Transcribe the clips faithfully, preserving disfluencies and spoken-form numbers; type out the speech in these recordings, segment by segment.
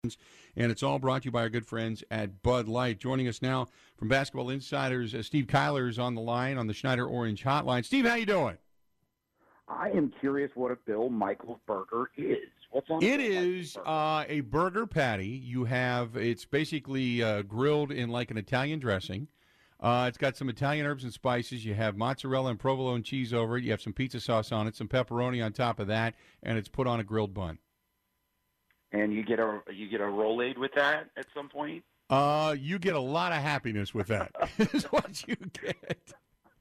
And it's all brought to you by our good friends at Bud Light. Joining us now from Basketball Insiders, uh, Steve Kyler is on the line on the Schneider Orange Hotline. Steve, how you doing? I am curious what a Bill Michaels burger is. What's on It Bill is uh, a burger patty. You have it's basically uh, grilled in like an Italian dressing. Uh, it's got some Italian herbs and spices. You have mozzarella and provolone cheese over it. You have some pizza sauce on it, some pepperoni on top of that, and it's put on a grilled bun. And you get a you get a Rolade with that at some point? Uh, you get a lot of happiness with that. Is what you get.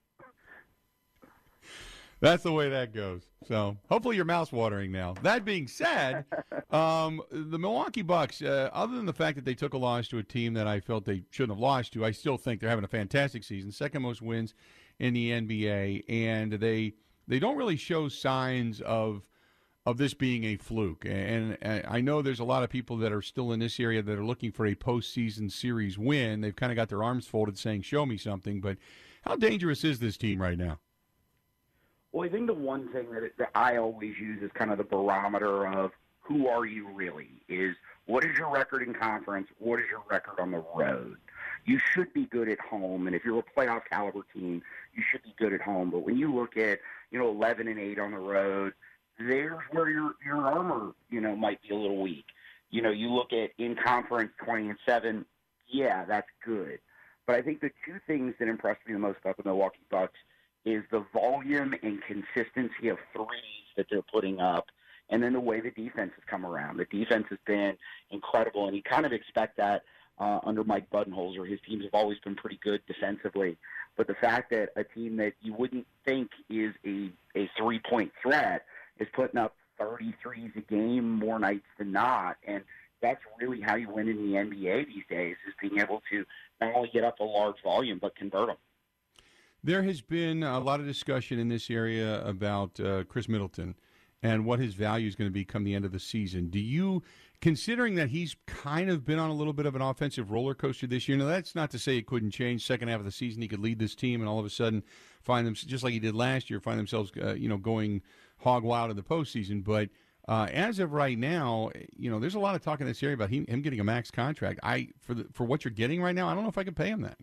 That's the way that goes. So hopefully your mouth's watering now. That being said, um, the Milwaukee Bucks, uh, other than the fact that they took a loss to a team that I felt they shouldn't have lost to, I still think they're having a fantastic season, second most wins in the N B A, and they they don't really show signs of of this being a fluke. And, and I know there's a lot of people that are still in this area that are looking for a postseason series win. They've kind of got their arms folded saying, show me something. But how dangerous is this team right now? Well, I think the one thing that, it, that I always use is kind of the barometer of who are you really is what is your record in conference? What is your record on the road? You should be good at home, and if you're a playoff caliber team, you should be good at home. But when you look at, you know, eleven and eight on the road, there's where your your armor, you know, might be a little weak. You know, you look at in conference twenty and seven, yeah, that's good. But I think the two things that impressed me the most about the Milwaukee Bucks is the volume and consistency of threes that they're putting up, and then the way the defense has come around. The defense has been incredible, and you kind of expect that uh, under Mike Budenholzer. His teams have always been pretty good defensively. But the fact that a team that you wouldn't think is a, a three-point threat is putting up thirty-threes a game more nights than not, and that's really how you win in the N B A these days, is being able to not only get up a large volume, but convert them. There has been a lot of discussion in this area about uh, Chris Middleton and what his value is going to be come the end of the season. Do you, considering that he's kind of been on a little bit of an offensive roller coaster this year, now that's not to say it couldn't change. Second half of the season, he could lead this team and all of a sudden find them, just like he did last year, find themselves, uh, you know, going hog wild in the postseason. But uh, as of right now, you know, there's a lot of talk in this area about him, him getting a max contract. I for the, for what you're getting right now, I don't know if I could pay him that.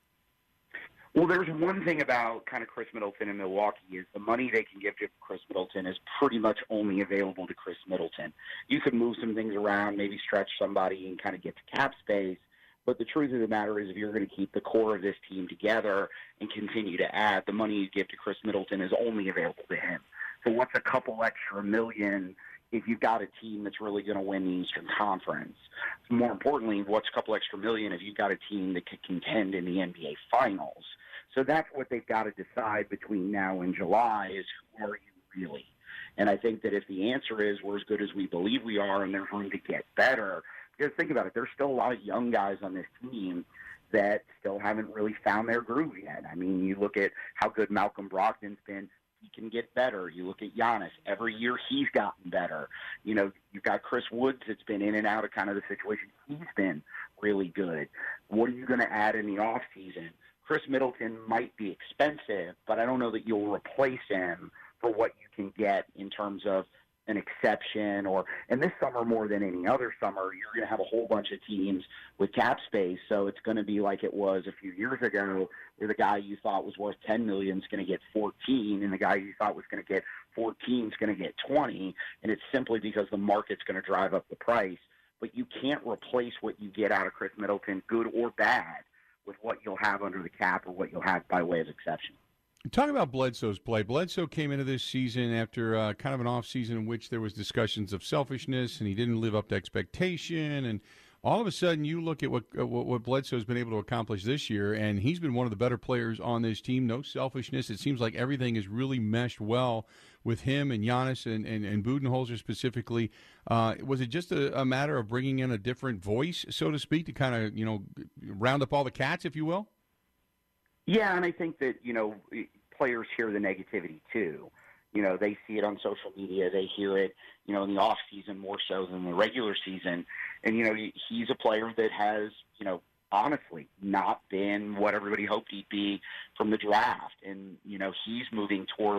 Well, there's one thing about kind of Chris Middleton in Milwaukee is the money they can give to Chris Middleton is pretty much only available to Chris Middleton. You could move some things around, maybe stretch somebody and kind of get to cap space. But the truth of the matter is if you're going to keep the core of this team together and continue to add, the money you give to Chris Middleton is only available to him. So what's a couple extra million if you've got a team that's really going to win the Eastern Conference? More importantly, what's a couple extra million if you've got a team that could contend in the N B A Finals? So that's what they've got to decide between now and July is who are you really? And I think that if the answer is we're as good as we believe we are and there's room to get better, because think about it, there's still a lot of young guys on this team that still haven't really found their groove yet. I mean, you look at how good Malcolm Brogdon's been. He can get better. You look at Giannis. Every year he's gotten better. You know, you've got Chris Woods that's been in and out of kind of the situation. He's been really good. What are you going to add in the offseason? Chris Middleton might be expensive, but I don't know that you'll replace him for what you can get in terms of an exception, or and this summer more than any other summer, you're going to have a whole bunch of teams with cap space, so it's going to be like it was a few years ago where the guy you thought was worth ten million dollars is going to get fourteen, and the guy you thought was going to get fourteen is going to get twenty, and it's simply because the market's going to drive up the price. But you can't replace what you get out of Chris Middleton, good or bad, with what you'll have under the cap or what you'll have by way of exception. Talk about Bledsoe's play. Bledsoe came into this season after uh, kind of an off season in which there was discussions of selfishness and he didn't live up to expectation. And all of a sudden, you look at what uh, what, what Bledsoe's been able to accomplish this year, and he's been one of the better players on this team. No selfishness. It seems like everything is really meshed well with him and Giannis and, and, and Budenholzer specifically. Uh, was it just a, a matter of bringing in a different voice, so to speak, to kind of, you know, round up all the cats, if you will? Yeah, and I think that, you know, players hear the negativity too. You know, they see it on social media. They hear it, you know, in the off season more so than the regular season. And, you know, he's a player that has, you know, honestly not been what everybody hoped he'd be from the draft. And, you know, he's moving toward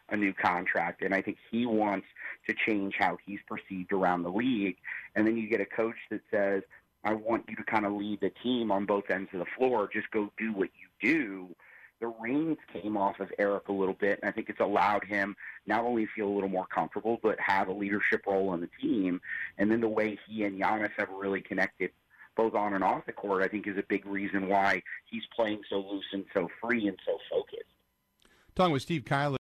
a new contract, and I think he wants to change how he's perceived around the league. And then you get a coach that says, I want you to kind of lead the team on both ends of the floor. Just go do what you do. The reins came off of Eric a little bit, and I think it's allowed him not only feel a little more comfortable, but have a leadership role on the team. And then the way he and Giannis have really connected both on and off the court, I think is a big reason why he's playing so loose and so free and so focused. Talking with Steve Kyler.